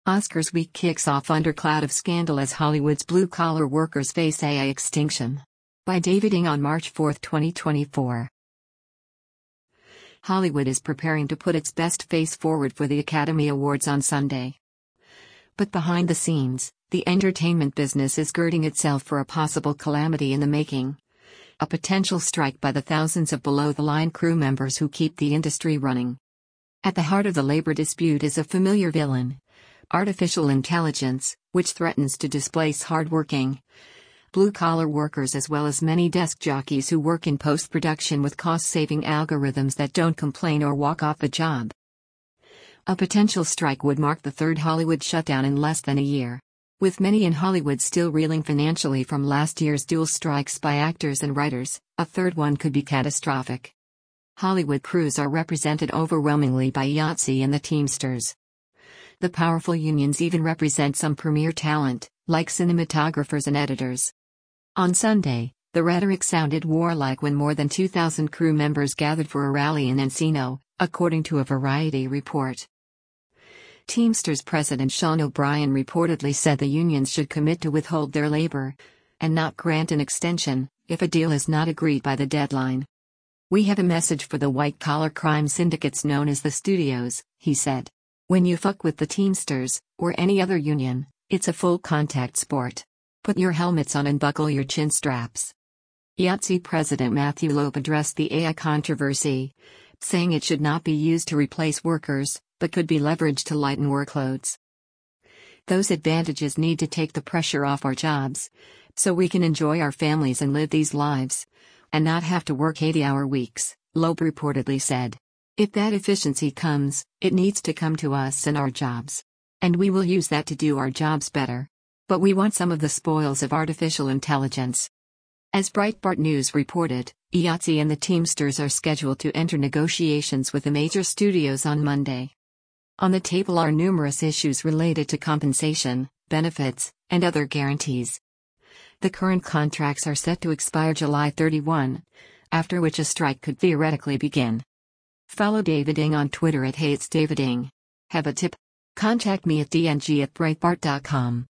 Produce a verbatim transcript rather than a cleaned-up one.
Oscars week kicks off under cloud of scandal as Hollywood's blue-collar workers face A I extinction. By David Ng on March fourth, twenty twenty-four. Hollywood is preparing to put its best face forward for the Academy Awards on Sunday. But behind the scenes, the entertainment business is girding itself for a possible calamity in the making. A potential strike by the thousands of below-the-line crew members who keep the industry running. At the heart of the labor dispute is a familiar villain: artificial intelligence, which threatens to displace hard-working, blue-collar workers as well as many desk jockeys who work in post-production with cost-saving algorithms that don't complain or walk off a job. A potential strike would mark the third Hollywood shutdown in less than a year. With many in Hollywood still reeling financially from last year's dual strikes by actors and writers, a third one could be catastrophic. Hollywood crews are represented overwhelmingly by I A T S E and the Teamsters. The powerful unions even represent some premier talent, like cinematographers and editors. On Sunday, the rhetoric sounded warlike when more than two thousand crew members gathered for a rally in Encino, according to a Variety report. Teamsters President Sean O'Brien reportedly said the unions should commit to withhold their labor and not grant an extension if a deal is not agreed by the deadline. "We have a message for the white-collar crime syndicates known as the studios," he said. "When you fuck with the Teamsters, or any other union, it's a full-contact sport. Put your helmets on and buckle your chin straps." I A T S E President Matthew Loeb addressed the A I controversy, saying it should not be used to replace workers, but could be leveraged to lighten workloads. "Those advantages need to take the pressure off our jobs, so we can enjoy our families and live these lives, and not have to work eighty-hour weeks," Loeb reportedly said. "If that efficiency comes, it needs to come to us and our jobs. And we will use that to do our jobs better. But we want some of the spoils of artificial intelligence." As Breitbart News reported, I A T S E and the Teamsters are scheduled to enter negotiations with the major studios on Monday. On the table are numerous issues related to compensation, benefits, and other guarantees. The current contracts are set to expire July thirty-first, after which a strike could theoretically begin. Follow David Ng on Twitter at Hey It's David Ng. Have a tip? Contact me at d n g at breitbart dot com.